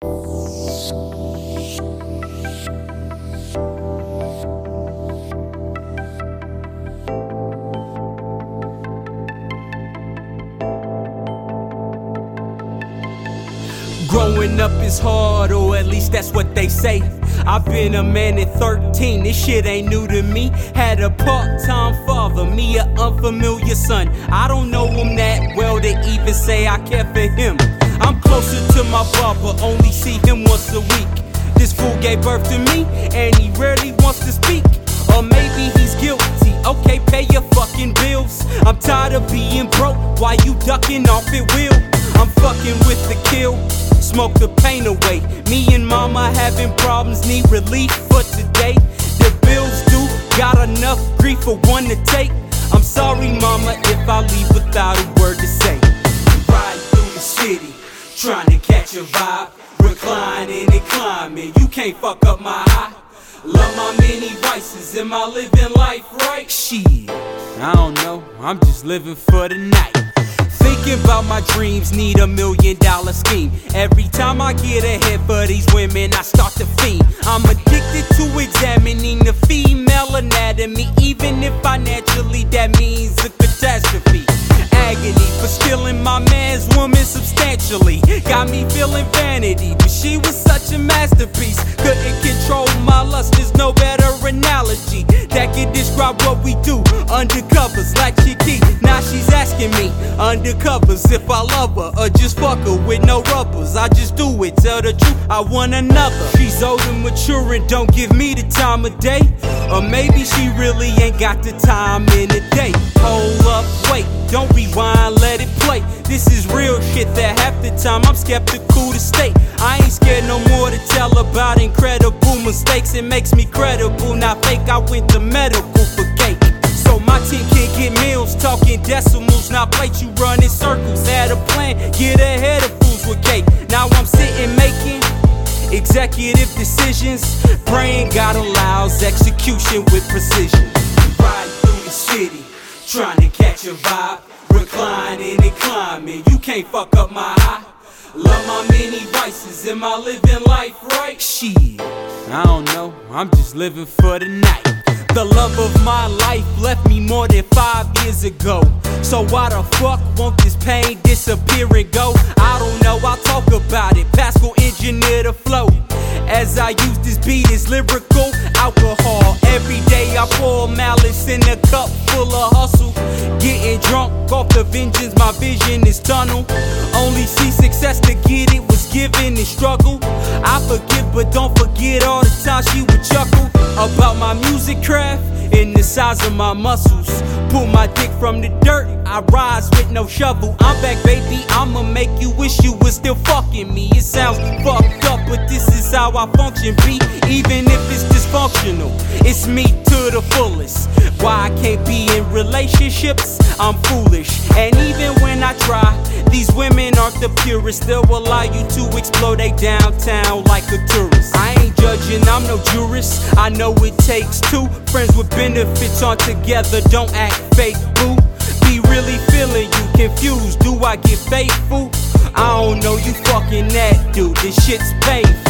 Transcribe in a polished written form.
Growing up is hard, or at least that's what they say. I've been a man at 13, this shit ain't new to me. Had a part-time father, me an unfamiliar son. I don't know him that well to even say I care for him. I'm closer to my barber, only see him once a week. This fool gave birth to me, and he rarely wants to speak. Or maybe he's guilty, okay, pay your fucking bills. I'm tired of being broke, why you ducking off at will? I'm fucking with the kill, smoke the pain away. Me and mama having problems, need relief for today. The bills due, got enough grief for one to take. I'm sorry mama if I leave without a word to say. Riding through the city, trying to catch a vibe. Reclining and climbing, you can't fuck up my high. Love my many vices, am I living life right? Shit, I don't know, I'm just living for the night. Thinking about my dreams, need $1 million scheme. Every time I get ahead for these women, I start to fiend. I'm addicted to examining the female anatomy. Even if financially that means a catastrophe. Agony for stealing my man's woman substantially. Got me feeling vanity, but she was such a masterpiece. Couldn't control my lust, there's no better analogy that can describe what we do. Undercovers like Chicky. Now she's asking me, undercovers, if I love her or just fuck her with no rubbers. I just do it, tell the truth, I want another. She's old and mature and don't give me the time of day. Or maybe she really ain't got the time in the day. Hold up, wait, don't rewind, let it play. This is real shit that half the time I'm skeptical to state. I ain't scared no more to tell about incredible mistakes. It makes me credible, not fake. I went to medical for cake. So my team can get meals, talking decimals, not plates. You running circles, had a plan, get ahead of fools with cake. Now I'm sitting making executive decisions. Brain God allows execution with precision. Riding through the city, trying to catch a vibe. Reclining and climbing, you can't fuck up my high. Love my many vices, am I living life right? Shit, I don't know, I'm just living for the night. The love of my life left me more than 5 years ago. So why the fuck won't this pain disappear and go? I don't know, I'll talk about it. Pascal engineer the flow. As I use this beat, it's lyrical alcohol. Every day I pour malice in a cup full of hustle. Getting drunk off the vengeance, my vision is tunnel. Only see success to get it was given in struggle. I forgive but don't forget all the time she would chuckle about my music craft and the size of my muscles. Pull my dick from the dirt, I rise with no shovel. I'm back baby, I'ma make you wish you was still fucking me. It sounds fucked up but this is how I function, B. Even if it's dysfunctional, it's me to the fullest. Why I can't be in relationships? I'm foolish. And even when I try, these women aren't the purest. They'll allow you to explore they downtown like a tourist. I ain't judging, I'm no jurist. I know it takes two. Friends with benefits on together, don't act fake, boo. Be really feeling you confused. Do I get faithful? I don't know, you fucking that dude. This shit's painful.